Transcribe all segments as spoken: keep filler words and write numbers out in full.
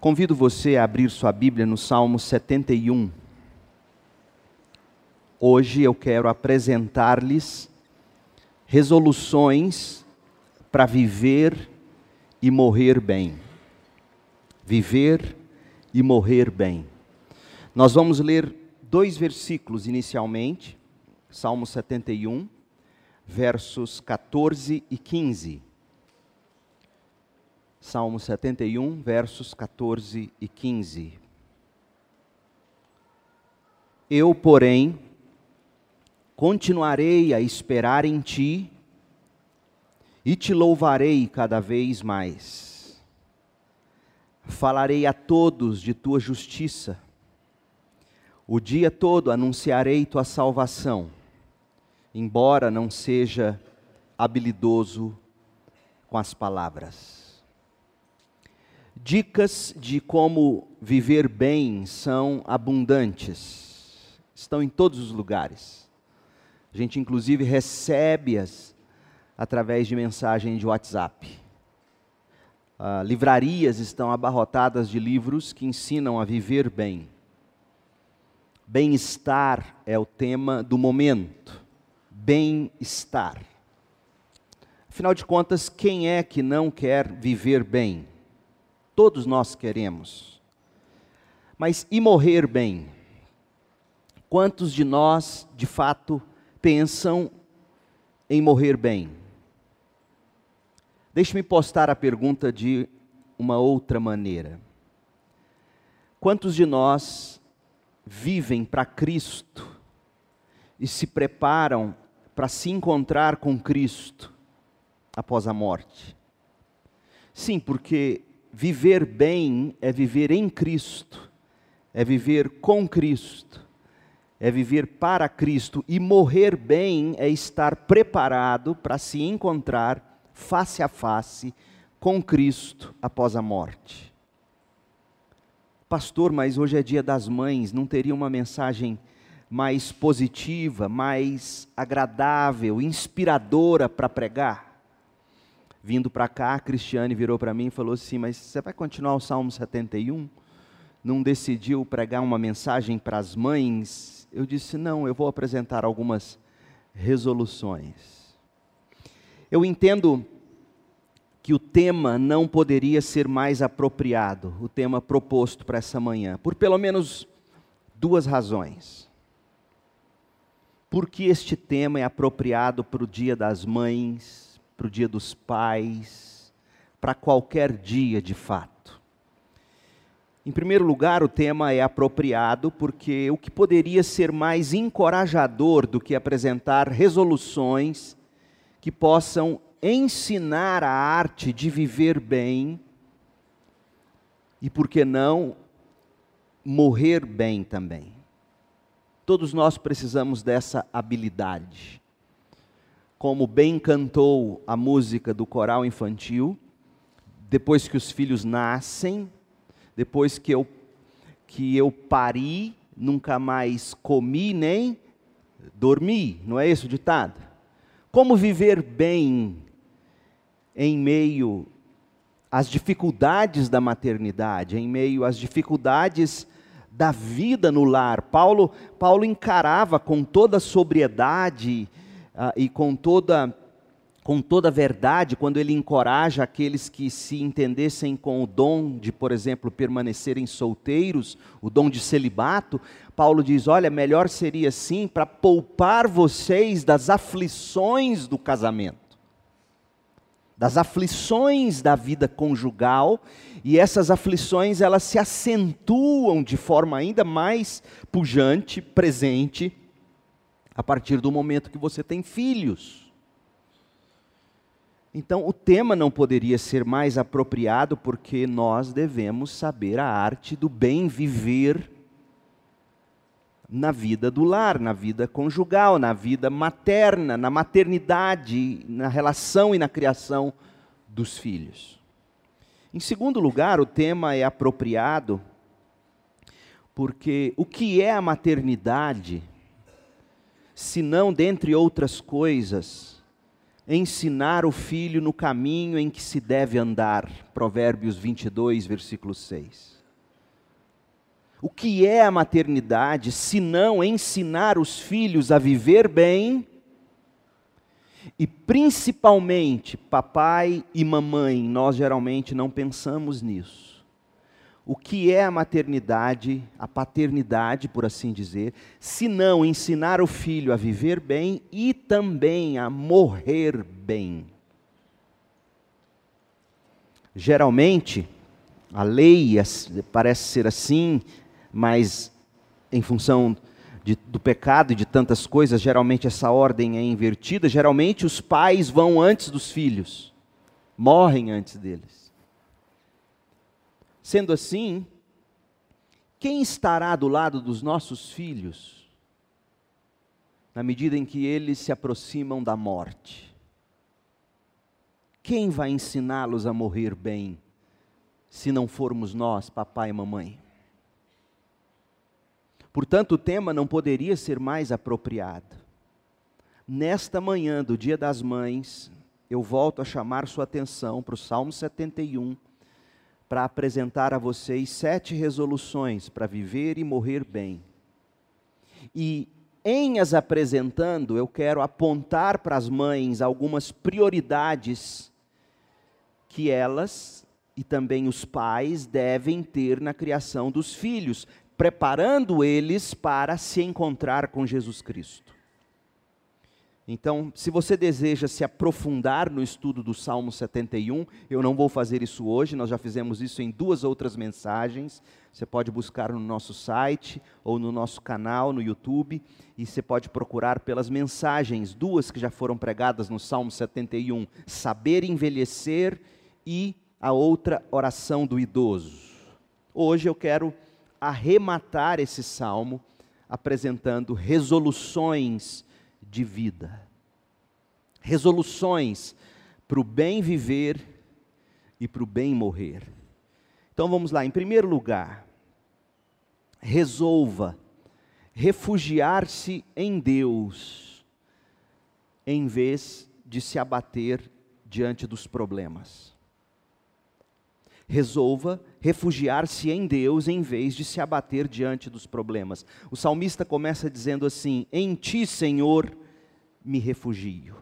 Convido você a abrir sua Bíblia no Salmo setenta e um. Hoje eu quero apresentar-lhes resoluções para viver e morrer bem. Viver e morrer bem. Nós vamos ler dois versículos inicialmente, Salmo setenta e um, versos quatorze e quinze. Salmo setenta e um, versos quatorze e quinze. Eu, porém, continuarei a esperar em ti e te louvarei cada vez mais. Falarei a todos de tua justiça. O dia todo anunciarei tua salvação, embora não seja habilidoso com as palavras. Dicas de como viver bem são abundantes, estão em todos os lugares. A gente inclusive recebe-as através de mensagem de WhatsApp. Ah, livrarias estão abarrotadas de livros que ensinam a viver bem. Bem-estar é o tema do momento. Bem-estar. Afinal de contas, quem é que não quer viver bem? Todos nós queremos. Mas e morrer bem? Quantos de nós, de fato, pensam em morrer bem? Deixe-me postar a pergunta de uma outra maneira. Quantos de nós vivem para Cristo e se preparam para se encontrar com Cristo após a morte? Sim, porque viver bem é viver em Cristo, é viver com Cristo, é viver para Cristo, e morrer bem é estar preparado para se encontrar face a face com Cristo após a morte. Pastor, mas hoje é dia das mães, não teria uma mensagem mais positiva, mais agradável, inspiradora para pregar? Vindo para cá, a Cristiane virou para mim e falou assim: mas você vai continuar o Salmo setenta e um? Não decidiu pregar uma mensagem para as mães? Eu disse: não, eu vou apresentar algumas resoluções. Eu entendo que o tema não poderia ser mais apropriado, o tema proposto para essa manhã, por pelo menos duas razões. Porque este tema é apropriado para o Dia das Mães, para o Dia dos Pais, para qualquer dia de fato. Em primeiro lugar, o tema é apropriado porque o que poderia ser mais encorajador do que apresentar resoluções que possam ensinar a arte de viver bem e, por que não, morrer bem também. Todos nós precisamos dessa habilidade. Como bem cantou a música do coral infantil, depois que os filhos nascem, depois que eu, que eu pari, nunca mais comi nem dormi, não é esse o ditado? Como viver bem em meio às dificuldades da maternidade, em meio às dificuldades da vida no lar? Paulo, Paulo encarava com toda sobriedade Uh, e com toda, com toda a verdade, quando ele encoraja aqueles que se entendessem com o dom de, por exemplo, permanecerem solteiros, o dom de celibato, Paulo diz: olha, melhor seria assim para poupar vocês das aflições do casamento, das aflições da vida conjugal, e essas aflições elas se acentuam de forma ainda mais pujante, presente, a partir do momento que você tem filhos. Então, o tema não poderia ser mais apropriado, porque nós devemos saber a arte do bem viver na vida do lar, na vida conjugal, na vida materna, na maternidade, na relação e na criação dos filhos. Em segundo lugar, o tema é apropriado porque o que é a maternidade, se não, dentre outras coisas, ensinar o filho no caminho em que se deve andar. Provérbios vinte e dois, versículo seis. O que é a maternidade, se não ensinar os filhos a viver bem? E principalmente, papai e mamãe, nós geralmente não pensamos nisso. O que é a maternidade, a paternidade, por assim dizer, se não ensinar o filho a viver bem e também a morrer bem? Geralmente, a lei parece ser assim, mas em função de, do pecado e de tantas coisas, geralmente essa ordem é invertida. Geralmente os pais vão antes dos filhos, morrem antes deles. Sendo assim, quem estará do lado dos nossos filhos na medida em que eles se aproximam da morte? Quem vai ensiná-los a morrer bem, se não formos nós, papai e mamãe? Portanto, o tema não poderia ser mais apropriado. Nesta manhã do Dia das Mães, eu volto a chamar sua atenção para o Salmo setenta e um, para apresentar a vocês sete resoluções para viver e morrer bem. E em as apresentando, eu quero apontar para as mães algumas prioridades que elas e também os pais devem ter na criação dos filhos, preparando eles para se encontrar com Jesus Cristo. Então, se você deseja se aprofundar no estudo do Salmo setenta e um, eu não vou fazer isso hoje, nós já fizemos isso em duas outras mensagens. Você pode buscar no nosso site ou no nosso canal no YouTube, e você pode procurar pelas mensagens, duas que já foram pregadas no Salmo setenta e um, Saber Envelhecer, e a outra, Oração do Idoso. Hoje eu quero arrematar esse salmo apresentando resoluções de vida. Resoluções para o bem viver e para o bem morrer. Então vamos lá, em primeiro lugar, resolva refugiar-se em Deus, em vez de se abater diante dos problemas. Resolva refugiar-se em Deus em vez de se abater diante dos problemas. O salmista começa dizendo assim: em ti, Senhor, me refugio.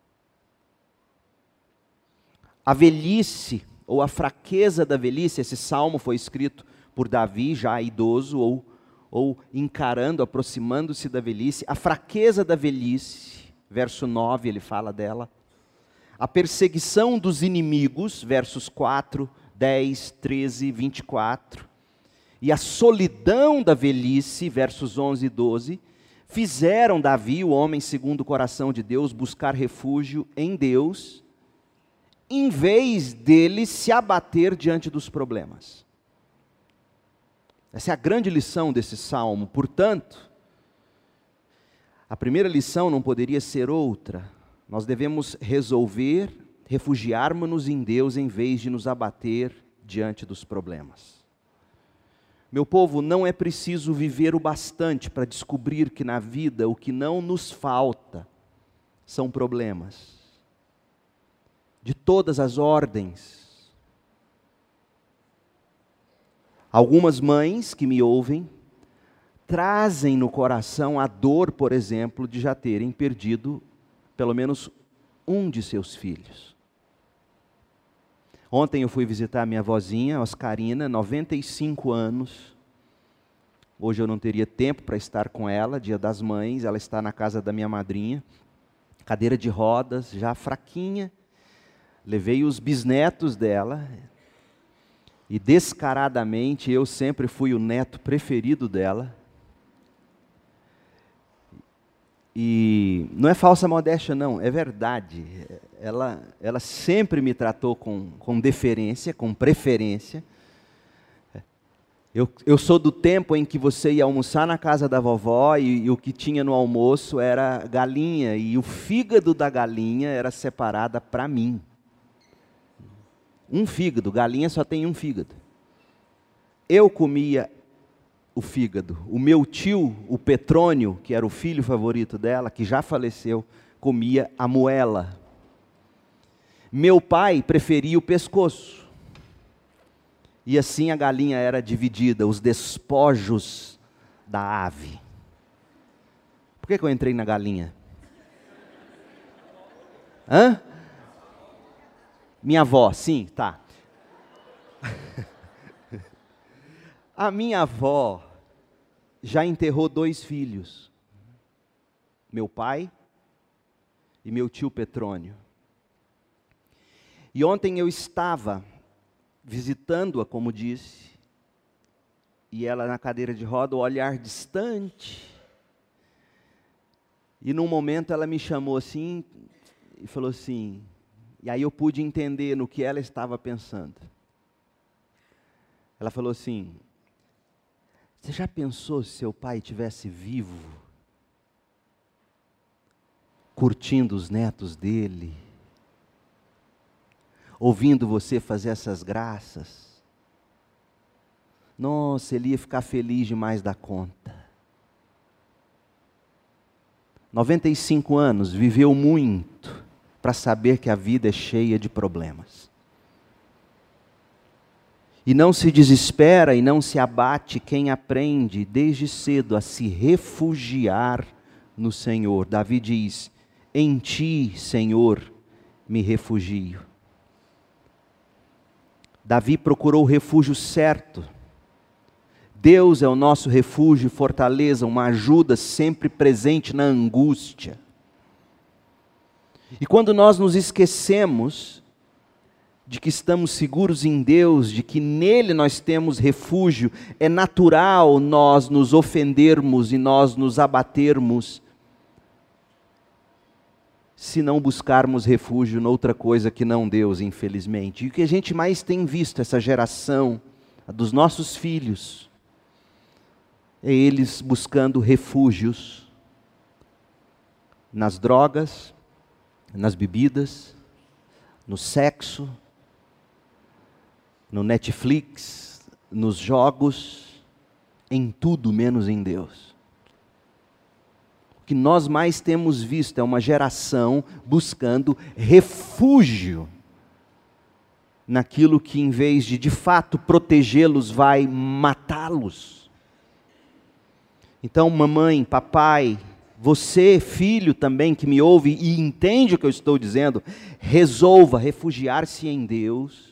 A velhice, ou a fraqueza da velhice, esse salmo foi escrito por Davi, já idoso, ou, ou encarando, aproximando-se da velhice. A fraqueza da velhice, verso nove, ele fala dela. A perseguição dos inimigos, versos quatro, dez, treze, vinte e quatro, e a solidão da velhice, versos onze e doze, fizeram Davi, o homem segundo o coração de Deus, buscar refúgio em Deus, em vez dele se abater diante dos problemas. Essa é a grande lição desse salmo. Portanto, a primeira lição não poderia ser outra. Nós devemos resolver refugiarmos-nos em Deus em vez de nos abater diante dos problemas. Meu povo, não é preciso viver o bastante para descobrir que na vida o que não nos falta são problemas. De todas as ordens. Algumas mães que me ouvem trazem no coração a dor, por exemplo, de já terem perdido pelo menos um de seus filhos. Ontem eu fui visitar minha vozinha, Oscarina, noventa e cinco anos. Hoje eu não teria tempo para estar com ela, Dia das Mães, ela está na casa da minha madrinha, cadeira de rodas, já fraquinha. Levei os bisnetos dela, e descaradamente eu sempre fui o neto preferido dela. E não é falsa modéstia não, é verdade. Ela, ela sempre me tratou com, com deferência, com preferência. Eu, eu sou do tempo em que você ia almoçar na casa da vovó e, e o que tinha no almoço era galinha, e o fígado da galinha era separada para mim. Um fígado, galinha só tem um fígado. Eu comia o fígado. O meu tio, o Petrônio, que era o filho favorito dela, que já faleceu, comia a moela. Meu pai preferia o pescoço. E assim a galinha era dividida, os despojos da ave. Por que que eu entrei na galinha? Hã? Minha avó, sim, tá. A minha avó já enterrou dois filhos. Meu pai e meu tio Petrônio. E ontem eu estava visitando-a, como disse, e ela na cadeira de roda, o olhar distante. E num momento ela me chamou assim e falou assim, e aí eu pude entender no que ela estava pensando. Ela falou assim: você já pensou se seu pai estivesse vivo, curtindo os netos dele, ouvindo você fazer essas graças? Nossa, ele ia ficar feliz demais da conta. noventa e cinco anos, viveu muito para saber que a vida é cheia de problemas. E não se desespera e não se abate quem aprende desde cedo a se refugiar no Senhor. Davi diz: em ti, Senhor, me refugio. Davi procurou o refúgio certo. Deus é o nosso refúgio e fortaleza, uma ajuda sempre presente na angústia. E quando nós nos esquecemos de que estamos seguros em Deus, de que nele nós temos refúgio, é natural nós nos ofendermos e nós nos abatermos, se não buscarmos refúgio noutra coisa que não Deus, infelizmente. E o que a gente mais tem visto, essa geração, a dos nossos filhos, é eles buscando refúgios nas drogas, nas bebidas, no sexo, no Netflix, nos jogos, em tudo menos em Deus. O que nós mais temos visto é uma geração buscando refúgio naquilo que, em vez de de fato protegê-los, vai matá-los. Então, mamãe, papai, você, filho também que me ouve e entende o que eu estou dizendo, resolva refugiar-se em Deus,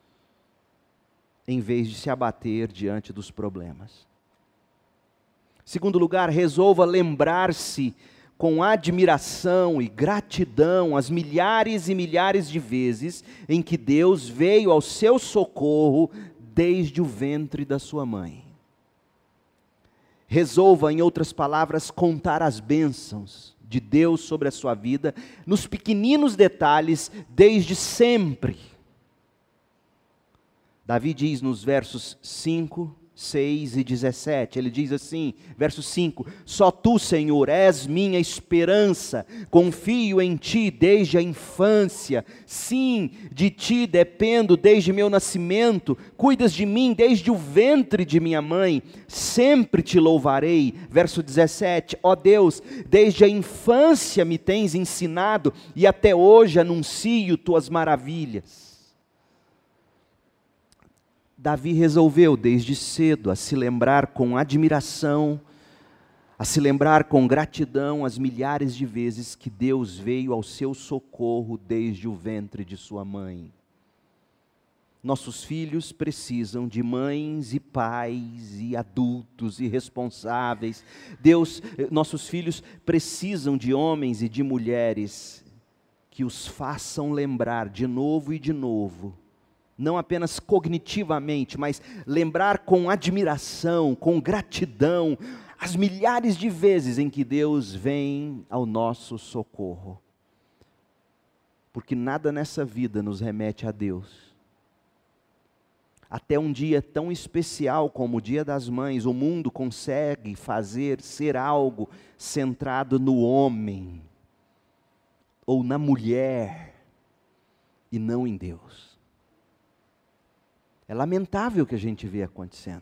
em vez de se abater diante dos problemas. Segundo lugar, resolva lembrar-se com admiração e gratidão as milhares e milhares de vezes em que Deus veio ao seu socorro desde o ventre da sua mãe. Resolva, em outras palavras, contar as bênçãos de Deus sobre a sua vida, nos pequeninos detalhes, desde sempre. Davi diz nos versos cinco, seis e dezessete, ele diz assim, verso cinco: só tu, Senhor, és minha esperança, confio em ti desde a infância, sim, de ti dependo desde meu nascimento, cuidas de mim desde o ventre de minha mãe, sempre te louvarei. Verso dezessete, ó Deus, desde a infância me tens ensinado, e até hoje anuncio tuas maravilhas. Davi resolveu desde cedo a se lembrar com admiração, a se lembrar com gratidão as milhares de vezes que Deus veio ao seu socorro desde o ventre de sua mãe. Nossos filhos precisam de mães e pais e adultos e responsáveis. Deus, nossos filhos precisam de homens e de mulheres que os façam lembrar de novo e de novo, não apenas cognitivamente, mas lembrar com admiração, com gratidão, as milhares de vezes em que Deus vem ao nosso socorro. Porque nada nessa vida nos remete a Deus. Até um dia tão especial como o Dia das Mães, o mundo consegue fazer ser algo centrado no homem, ou na mulher, e não em Deus. É lamentável o que a gente vê acontecendo.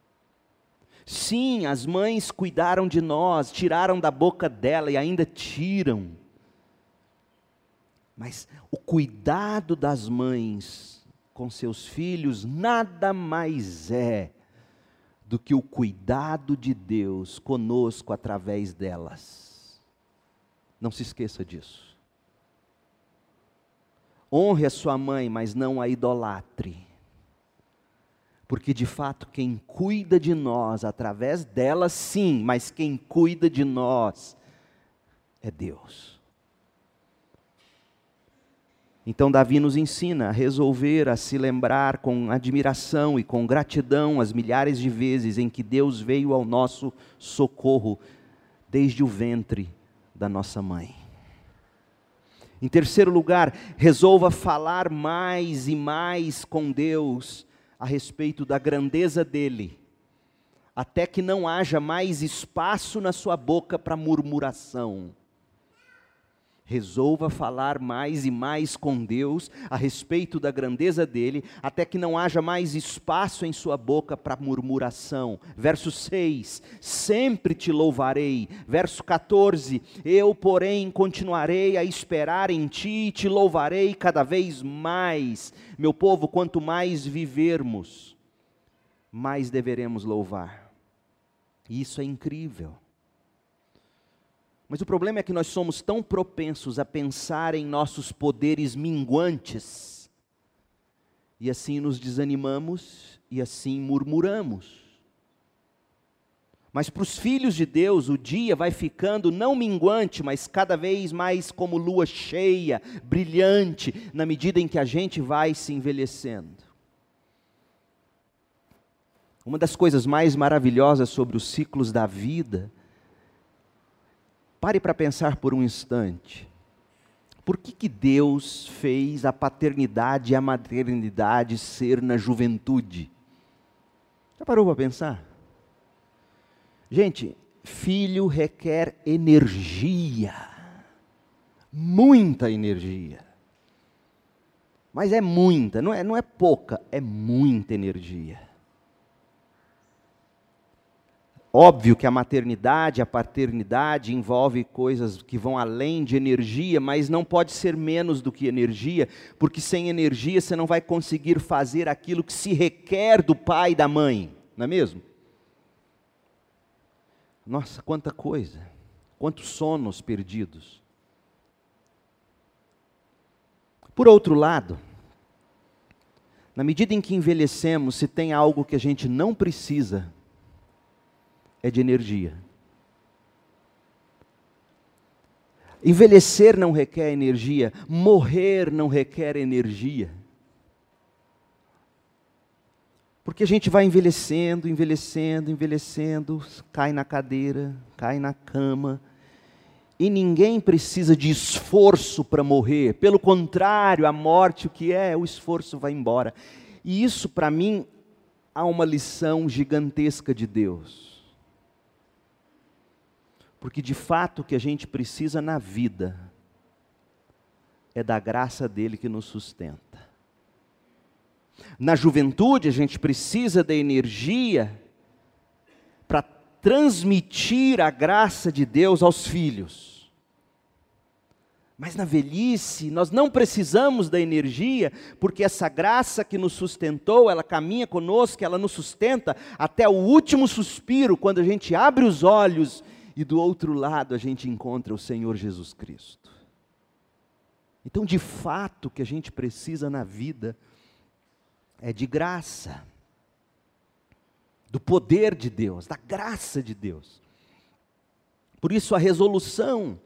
Sim, as mães cuidaram de nós, tiraram da boca dela e ainda tiram Mas o cuidado das mães com seus filhos nada mais é do que o cuidado de Deus conosco através delas. Não se esqueça disso. Honre a sua mãe, mas não a idolatre. Porque de fato quem cuida de nós através delas, sim, mas quem cuida de nós é Deus. Então Davi nos ensina a resolver, a se lembrar com admiração e com gratidão as milhares de vezes em que Deus veio ao nosso socorro desde o ventre da nossa mãe. Em terceiro lugar, resolva falar mais e mais com Deus a respeito da grandeza dEle, até que não haja mais espaço na sua boca para murmuração. Resolva falar mais e mais com Deus a respeito da grandeza dEle, até que não haja mais espaço em sua boca para murmuração. Verso seis, sempre te louvarei. Verso quatorze, eu porém continuarei a esperar em ti e te louvarei cada vez mais. Meu povo, quanto mais vivermos, mais deveremos louvar. E isso é incrível. Mas o problema é que nós somos tão propensos a pensar em nossos poderes minguantes, e assim nos desanimamos, e assim murmuramos. Mas para os filhos de Deus, o dia vai ficando não minguante, mas cada vez mais como lua cheia, brilhante, na medida em que a gente vai se envelhecendo. Uma das coisas mais maravilhosas sobre os ciclos da vida, pare para pensar por um instante. Por que que Deus fez a paternidade e a maternidade ser na juventude? Já parou para pensar? Gente, filho requer energia. Muita energia. Mas é muita, não é, não é pouca, é muita energia. Óbvio que a maternidade, a paternidade envolve coisas que vão além de energia, mas não pode ser menos do que energia, porque sem energia você não vai conseguir fazer aquilo que se requer do pai e da mãe, não é mesmo? Nossa, quanta coisa, quantos sonos perdidos. Por outro lado, na medida em que envelhecemos, se tem algo que a gente não precisa, é de energia. Envelhecer não requer energia, morrer não requer energia. Porque a gente vai envelhecendo, envelhecendo, envelhecendo, cai na cadeira, cai na cama, e ninguém precisa de esforço para morrer. Pelo contrário, a morte, o que é? O esforço vai embora. E isso, para mim, há uma lição gigantesca de Deus. Porque de fato o que a gente precisa na vida é da graça dele que nos sustenta. Na juventude a gente precisa da energia para transmitir a graça de Deus aos filhos. Mas na velhice nós não precisamos da energia, porque essa graça que nos sustentou, ela caminha conosco, ela nos sustenta até o último suspiro, quando a gente abre os olhos e do outro lado a gente encontra o Senhor Jesus Cristo. Então, de fato, o que a gente precisa na vida é de graça, do poder de Deus, da graça de Deus. Por isso a resolução,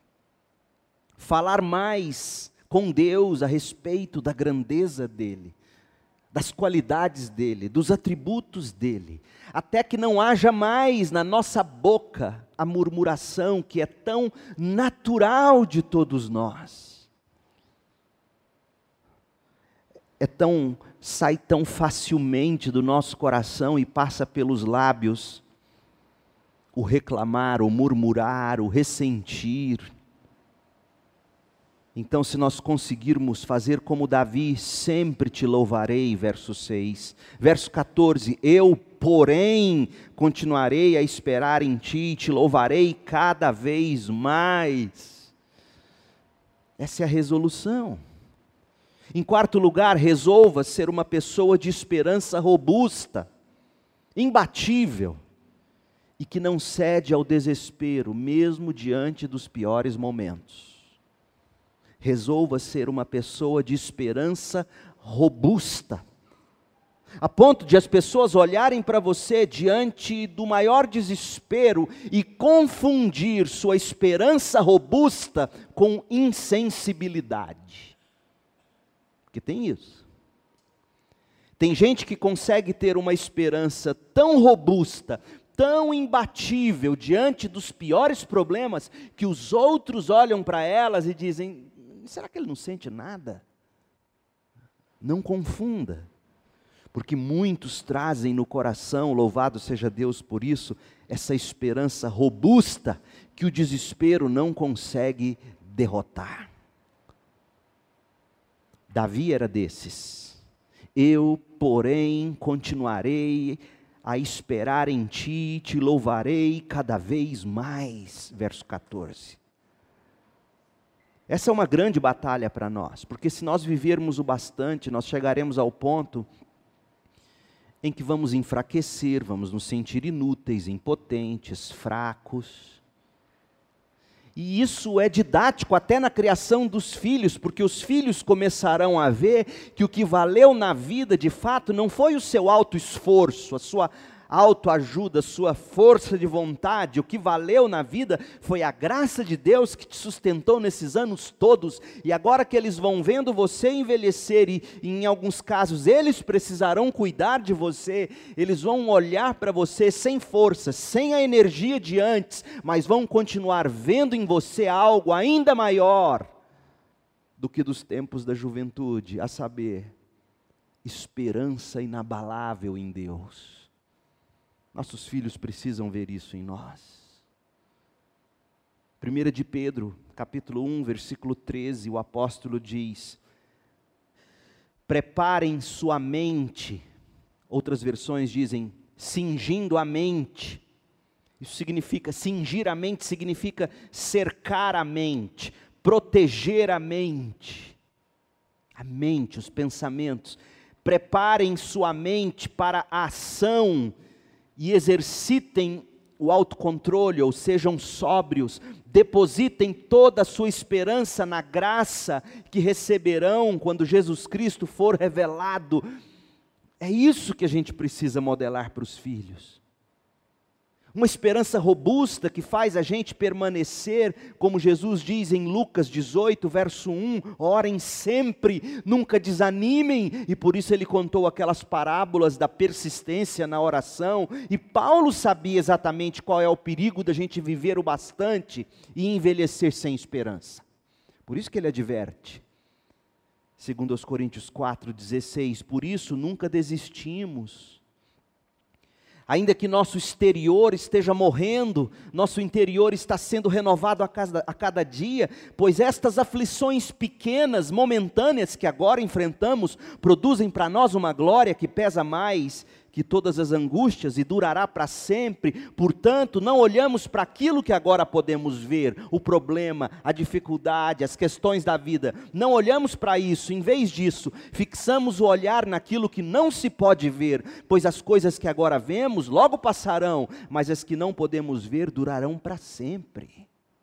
falar mais com Deus a respeito da grandeza dEle, das qualidades dEle, dos atributos dEle, até que não haja mais na nossa boca a murmuração que é tão natural de todos nós. É tão, sai tão facilmente do nosso coração e passa pelos lábios o reclamar, o murmurar, o ressentir. Então, se nós conseguirmos fazer como Davi, sempre te louvarei, verso seis. Verso quatorze, eu, porém, continuarei a esperar em ti, te louvarei cada vez mais. Essa é a resolução. Em quarto lugar, resolva ser uma pessoa de esperança robusta, imbatível, e que não cede ao desespero, mesmo diante dos piores momentos. Resolva ser uma pessoa de esperança robusta, a ponto de as pessoas olharem para você diante do maior desespero e confundir sua esperança robusta com insensibilidade. Porque tem isso. Tem gente que consegue ter uma esperança tão robusta, tão imbatível diante dos piores problemas, que os outros olham para elas e dizem: será que ele não sente nada? Não confunda. Porque muitos trazem no coração, louvado seja Deus por isso, essa esperança robusta que o desespero não consegue derrotar. Davi era desses. Eu, porém, continuarei a esperar em ti, te louvarei cada vez mais. Verso quatorze. Essa é uma grande batalha para nós, porque se nós vivermos o bastante, nós chegaremos ao ponto em que vamos enfraquecer, vamos nos sentir inúteis, impotentes, fracos. E isso é didático até na criação dos filhos, porque os filhos começarão a ver que o que valeu na vida, de fato, não foi o seu autoesforço, a sua autoajuda, a sua força de vontade. O que valeu na vida foi a graça de Deus que te sustentou nesses anos todos. E agora que eles vão vendo você envelhecer, e, e em alguns casos eles precisarão cuidar de você, eles vão olhar para você sem força, sem a energia de antes, mas vão continuar vendo em você algo ainda maior do que dos tempos da juventude, a saber, esperança inabalável em Deus. Nossos filhos precisam ver isso em nós. primeira de Pedro, capítulo um, versículo treze, o apóstolo diz: preparem sua mente. Outras versões dizem, cingindo a mente. Isso significa, cingir a mente significa cercar a mente, proteger a mente. A mente, os pensamentos. Preparem sua mente para a ação e exercitem o autocontrole, ou sejam sóbrios, depositem toda a sua esperança na graça que receberão quando Jesus Cristo for revelado. É isso que a gente precisa modelar para os filhos. Uma esperança robusta que faz a gente permanecer, como Jesus diz em Lucas dezoito, verso um, orem sempre, nunca desanimem, e por isso ele contou aquelas parábolas da persistência na oração, e Paulo sabia exatamente qual é o perigo da gente viver o bastante e envelhecer sem esperança. Por isso que ele adverte, segundo aos Coríntios quatro, dezesseis, por isso nunca desistimos. Ainda que nosso exterior esteja morrendo, nosso interior está sendo renovado a cada, a cada dia, pois estas aflições pequenas, momentâneas que agora enfrentamos, produzem para nós uma glória que pesa mais que todas as angústias e durará para sempre. Portanto, não olhamos para aquilo que agora podemos ver, o problema, a dificuldade, as questões da vida. Não olhamos para isso, em vez disso, fixamos o olhar naquilo que não se pode ver, pois as coisas que agora vemos logo passarão, mas as que não podemos ver durarão para sempre.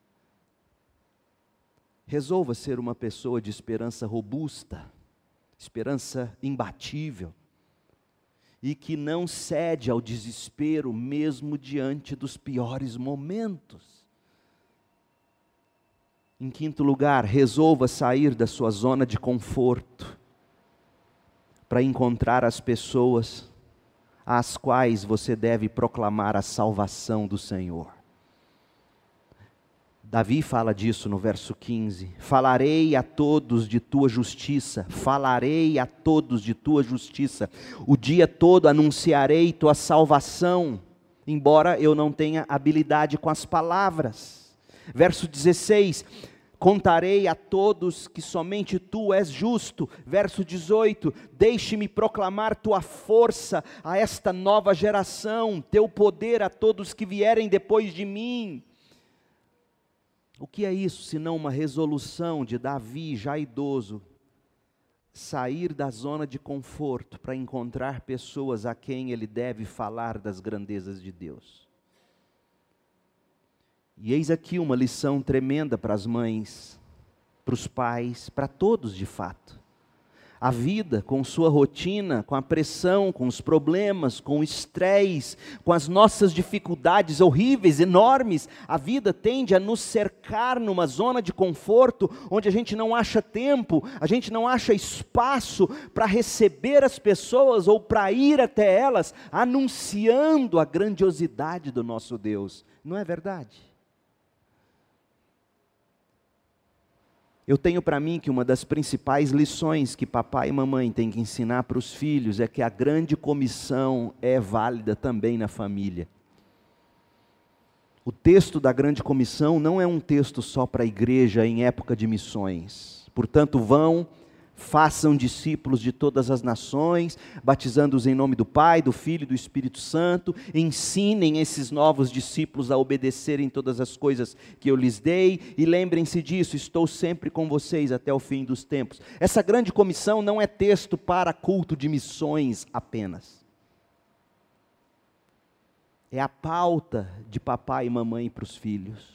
Resolva ser uma pessoa de esperança robusta, esperança imbatível, e que não cede ao desespero mesmo diante dos piores momentos. Em quinto lugar, resolva sair da sua zona de conforto para encontrar as pessoas às quais você deve proclamar a salvação do Senhor. Davi fala disso no verso quinze, falarei a todos de tua justiça, falarei a todos de tua justiça, o dia todo anunciarei tua salvação, embora eu não tenha habilidade com as palavras. Verso dezesseis, contarei a todos que somente tu és justo. Verso dezoito, deixe-me proclamar tua força a esta nova geração, teu poder a todos que vierem depois de mim. O que é isso, senão uma resolução de Davi, já idoso, sair da zona de conforto para encontrar pessoas a quem ele deve falar das grandezas de Deus? E eis aqui uma lição tremenda para as mães, para os pais, para todos de fato. A vida, com sua rotina, com a pressão, com os problemas, com o estresse, com as nossas dificuldades horríveis, enormes, a vida tende a nos cercar numa zona de conforto, onde a gente não acha tempo, a gente não acha espaço para receber as pessoas ou para ir até elas, anunciando a grandiosidade do nosso Deus. Não é verdade? Eu tenho para mim que uma das principais lições que papai e mamãe têm que ensinar para os filhos é que a grande comissão é válida também na família. O texto da grande comissão não é um texto só para a igreja em época de missões. Portanto, vão, façam discípulos de todas as nações, batizando-os em nome do Pai, do Filho e do Espírito Santo, ensinem esses novos discípulos a obedecerem todas as coisas que eu lhes dei, e lembrem-se disso, estou sempre com vocês até o fim dos tempos. Essa grande comissão não é texto para culto de missões apenas. É a pauta de papai e mamãe para os filhos.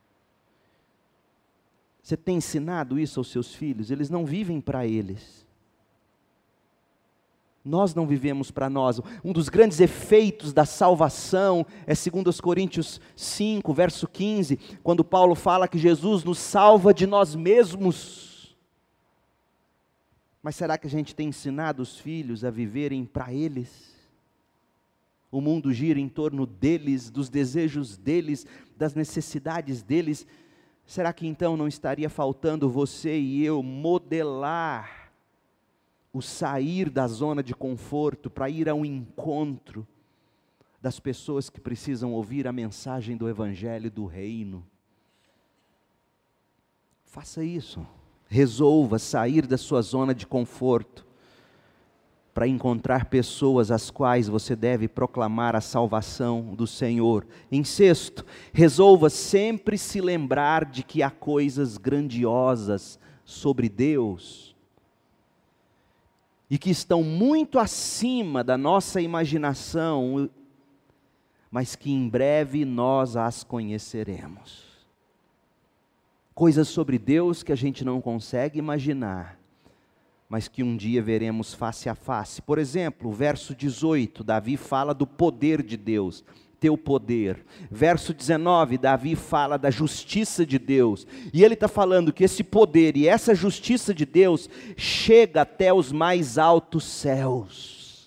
Você tem ensinado isso aos seus filhos? Eles não vivem para eles. Nós não vivemos para nós. Um dos grandes efeitos da salvação é segundo aos Coríntios cinco, verso quinze, quando Paulo fala que Jesus nos salva de nós mesmos. Mas será que a gente tem ensinado os filhos a viverem para eles? O mundo gira em torno deles, dos desejos deles, das necessidades deles. Será que então não estaria faltando você e eu modelar o sair da zona de conforto para ir ao encontro das pessoas que precisam ouvir a mensagem do Evangelho do Reino? Faça isso. Resolva sair da sua zona de conforto para encontrar pessoas às quais você deve proclamar a salvação do Senhor. Em sexto, resolva sempre se lembrar de que há coisas grandiosas sobre Deus e que estão muito acima da nossa imaginação, mas que em breve nós as conheceremos. Coisas sobre Deus que a gente não consegue imaginar, mas que um dia veremos face a face. Por exemplo, o verso dezoito, Davi fala do poder de Deus, teu poder. Verso dezenove, Davi fala da justiça de Deus. E ele está falando que esse poder e essa justiça de Deus chega até os mais altos céus.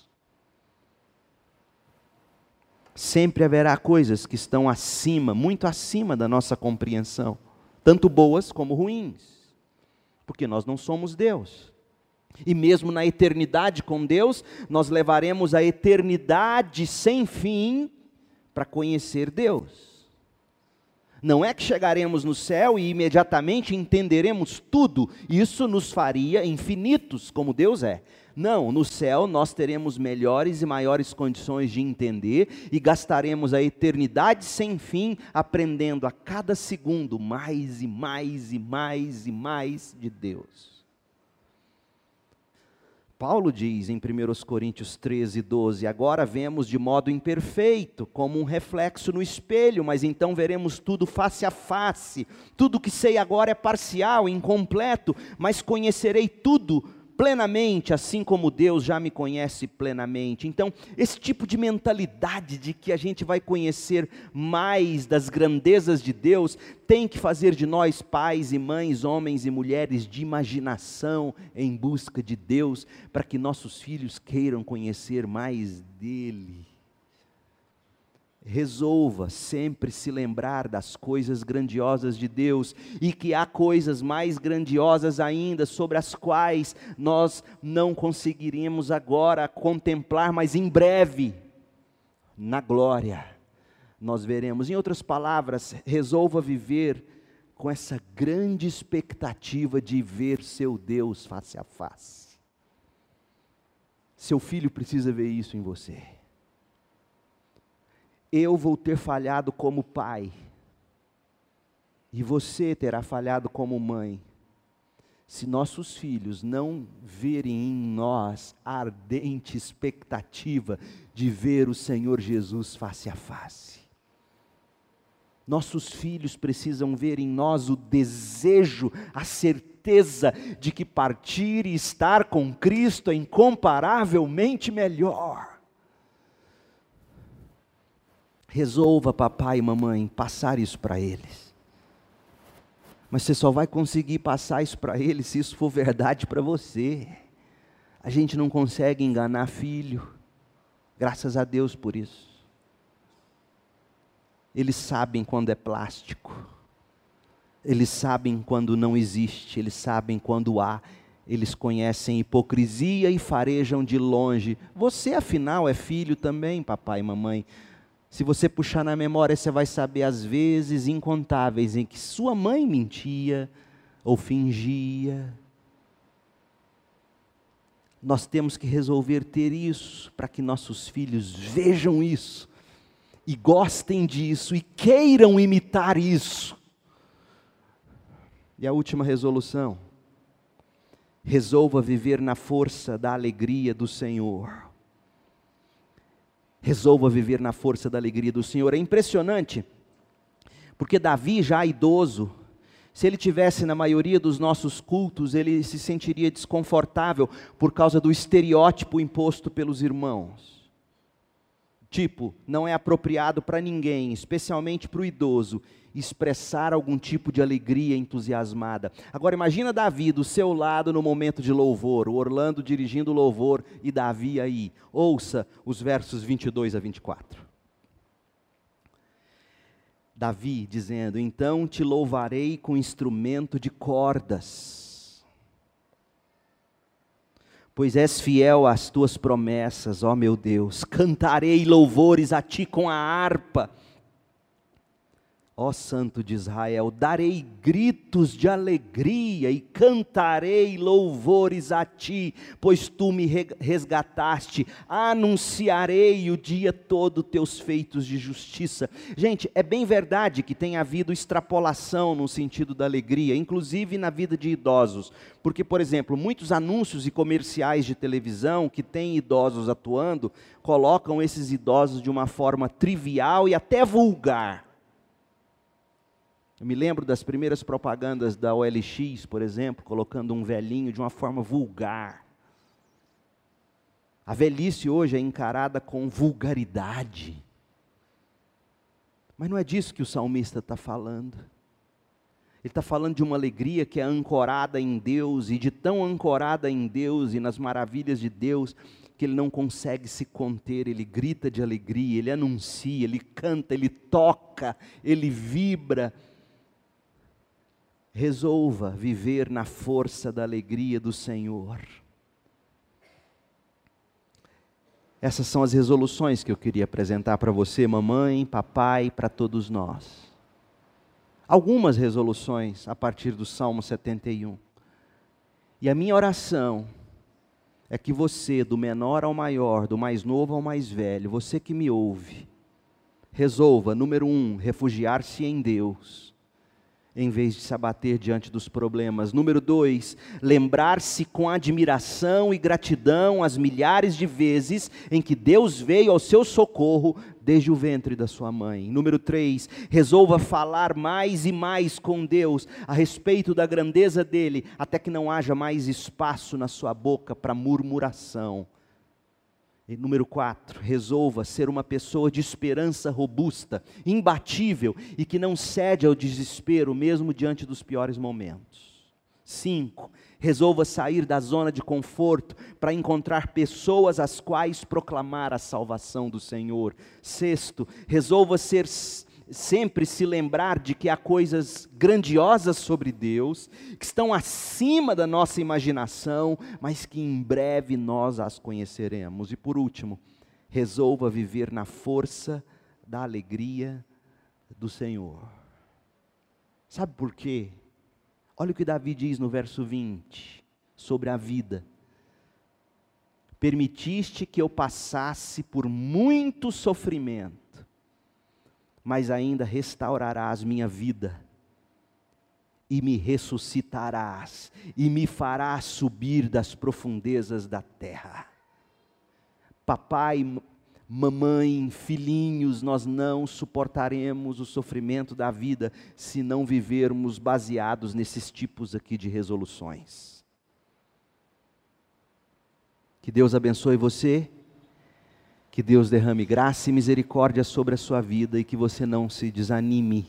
Sempre haverá coisas que estão acima, muito acima da nossa compreensão, tanto boas como ruins, porque nós não somos Deus. E mesmo na eternidade com Deus, nós levaremos a eternidade sem fim para conhecer Deus. Não é que chegaremos no céu e imediatamente entenderemos tudo, isso nos faria infinitos como Deus é. Não, no céu nós teremos melhores e maiores condições de entender e gastaremos a eternidade sem fim aprendendo a cada segundo mais e mais e mais e mais de Deus. Paulo diz em primeira Coríntios treze, doze, agora vemos de modo imperfeito, como um reflexo no espelho, mas então veremos tudo face a face. Tudo que sei agora é parcial, incompleto, mas conhecerei tudo plenamente, assim como Deus já me conhece plenamente. Então, esse tipo de mentalidade de que a gente vai conhecer mais das grandezas de Deus, tem que fazer de nós pais e mães, homens e mulheres de imaginação em busca de Deus, para que nossos filhos queiram conhecer mais dele. Resolva sempre se lembrar das coisas grandiosas de Deus, e que há coisas mais grandiosas ainda, sobre as quais nós não conseguiríamos agora contemplar, mas em breve, na glória, nós veremos. Em outras palavras, resolva viver com essa grande expectativa de ver seu Deus face a face. Seu filho precisa ver isso em você. Eu vou ter falhado como pai, E você terá falhado como mãe, se nossos filhos não verem em nós a ardente expectativa de ver o Senhor Jesus face a face. Nossos filhos precisam ver em nós o desejo, a certeza de que partir e estar com Cristo é incomparavelmente melhor. Resolva, papai e mamãe, passar isso para eles. Mas você só vai conseguir passar isso para eles se isso for verdade para você. A gente não consegue enganar filho. Graças a Deus por isso. Eles sabem quando é plástico. Eles sabem quando não existe. Eles sabem quando há. Eles conhecem hipocrisia e farejam de longe. Você, afinal, é filho também, papai e mamãe. Se você puxar na memória, você vai saber as vezes incontáveis em que sua mãe mentia ou fingia. Nós temos que resolver ter isso para que nossos filhos vejam isso e gostem disso e queiram imitar isso. E a última resolução: resolva viver na força da alegria do Senhor. Resolva viver na força da alegria do Senhor. É impressionante, porque Davi, já idoso, se ele tivesse na maioria dos nossos cultos, ele se sentiria desconfortável por causa do estereótipo imposto pelos irmãos. Tipo, não é apropriado para ninguém, especialmente para o idoso, expressar algum tipo de alegria entusiasmada. Agora imagina Davi do seu lado no momento de louvor, o Orlando dirigindo o louvor e Davi aí. Ouça os versos vinte e dois a vinte e quatro. Davi dizendo: então te louvarei com instrumento de cordas, pois és fiel às tuas promessas, ó meu Deus. Cantarei louvores a ti com a harpa. Ó Santo de Israel, darei gritos de alegria e cantarei louvores a ti, pois tu me resgataste, anunciarei o dia todo teus feitos de justiça. Gente, é bem verdade que tem havido extrapolação no sentido da alegria, inclusive na vida de idosos, porque, por exemplo, muitos anúncios e comerciais de televisão que têm idosos atuando, colocam esses idosos de uma forma trivial e até vulgar. Eu me lembro das primeiras propagandas da O L X, por exemplo, colocando um velhinho de uma forma vulgar. A velhice hoje é encarada com vulgaridade. Mas não é disso que o salmista está falando. Ele está falando de uma alegria que é ancorada em Deus, e de tão ancorada em Deus e nas maravilhas de Deus, que ele não consegue se conter. Ele grita de alegria, ele anuncia, ele canta, ele toca, ele vibra. Resolva viver na força da alegria do Senhor. Essas são as resoluções que eu queria apresentar para você, mamãe, papai, para todos nós. Algumas resoluções a partir do Salmo setenta e um. E a minha oração é que você, do menor ao maior, do mais novo ao mais velho, você que me ouve, resolva, número um, refugiar-se em Deus, em vez de se abater diante dos problemas. Número dois, lembrar-se com admiração e gratidão as milhares de vezes em que Deus veio ao seu socorro desde o ventre da sua mãe. Número três, resolva falar mais e mais com Deus a respeito da grandeza dEle, até que não haja mais espaço na sua boca para murmuração. E número quatro, resolva ser uma pessoa de esperança robusta, imbatível e que não cede ao desespero mesmo diante dos piores momentos. Cinco, resolva sair da zona de conforto para encontrar pessoas às quais proclamar a salvação do Senhor. Sexto, resolva ser sempre se lembrar de que há coisas grandiosas sobre Deus, que estão acima da nossa imaginação, mas que em breve nós as conheceremos. E por último, resolva viver na força da alegria do Senhor. Sabe por quê? Olha o que Davi diz no verso vinte, sobre a vida. Permitiste que eu passasse por muito sofrimento, mas ainda restaurarás minha vida. e me ressuscitarás, e me farás subir das profundezas da terra. Papai, mamãe, filhinhos, nós não suportaremos o sofrimento da vida se não vivermos baseados nesses tipos aqui de resoluções. Que Deus abençoe você, que Deus derrame graça e misericórdia sobre a sua vida e que você não se desanime.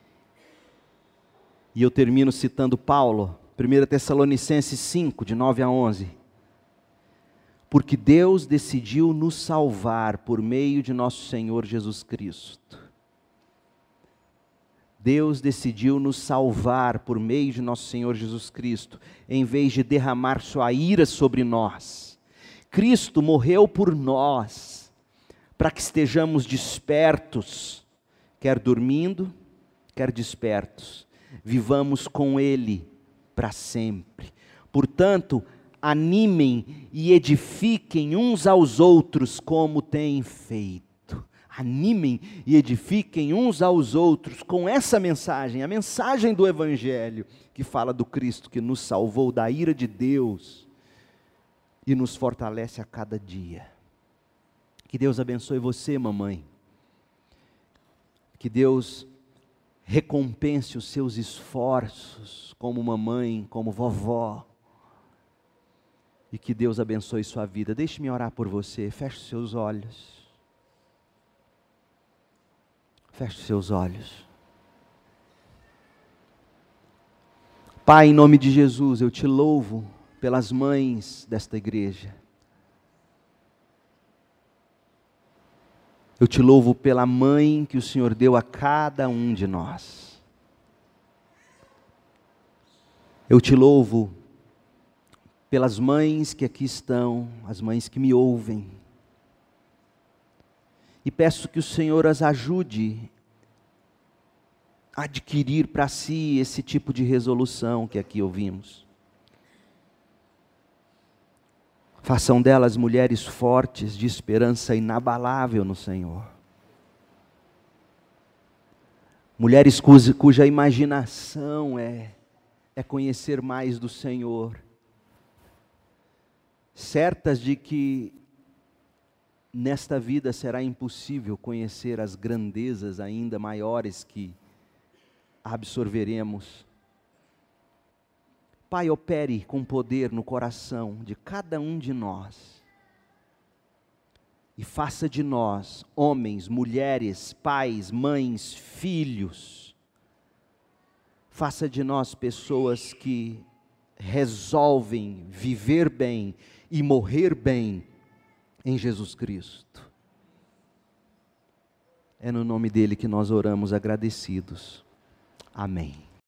E eu termino citando Paulo, primeira Tessalonicenses cinco, de nove a onze. Porque Deus decidiu nos salvar por meio de nosso Senhor Jesus Cristo. Deus decidiu nos salvar por meio de nosso Senhor Jesus Cristo, em vez de derramar sua ira sobre nós. Cristo morreu por nós, para que estejamos despertos, quer dormindo, quer despertos. Vivamos com Ele para sempre. Portanto, animem e edifiquem uns aos outros como têm feito. Animem e edifiquem uns aos outros com essa mensagem, a mensagem do Evangelho, que fala do Cristo que nos salvou da ira de Deus e nos fortalece a cada dia. Que Deus abençoe você, mamãe. Que Deus recompense os seus esforços como mamãe, como vovó. E que Deus abençoe sua vida. Deixe-me orar por você. Feche os seus olhos. Feche os seus olhos. Pai, em nome de Jesus, eu te louvo pelas mães desta igreja. Eu te louvo pela mãe que o Senhor deu a cada um de nós. Eu te louvo pelas mães que aqui estão, as mães que me ouvem. E peço que o Senhor as ajude a adquirir para si esse tipo de resolução que aqui ouvimos. Façam delas mulheres fortes, de esperança inabalável no Senhor. Mulheres cuja, cuja imaginação é, é conhecer mais do Senhor. Certas de que nesta vida será impossível conhecer as grandezas ainda maiores que absorveremos. Pai, opere com poder no coração de cada um de nós. E faça de nós, homens, mulheres, pais, mães, filhos. Faça de nós pessoas que resolvem viver bem e morrer bem em Jesus Cristo. É no nome dele que nós oramos agradecidos. Amém.